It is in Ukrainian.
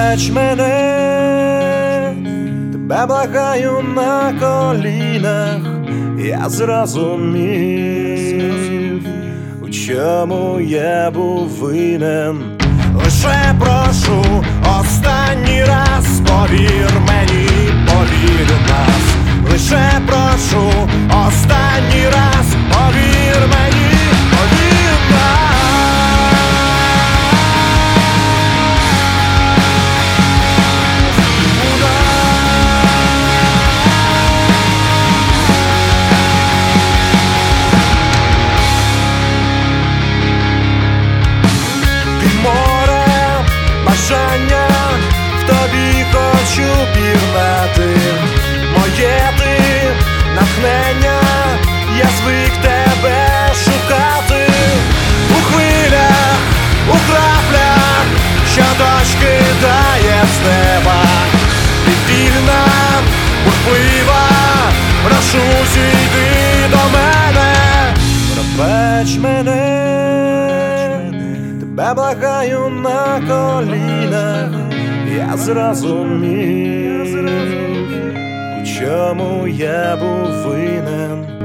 Пробач мене, тебе благаю на колінах, я зрозумів, у чому я був винен. Лише прошу останній раз, повір мені, повір у нас. Лише прошу останній раз, повір мені, повір у нас. Бажання в тобі хочу пірнати, моє ти натхнення, я звик тебе шукати. У хвилях, у краплях, що дощ кидає з неба. Ти вільна, бурхлива, прошу зійди до мене. Пробач мене, тебе благаю на колінах, я зрозумів, у чому я був винен.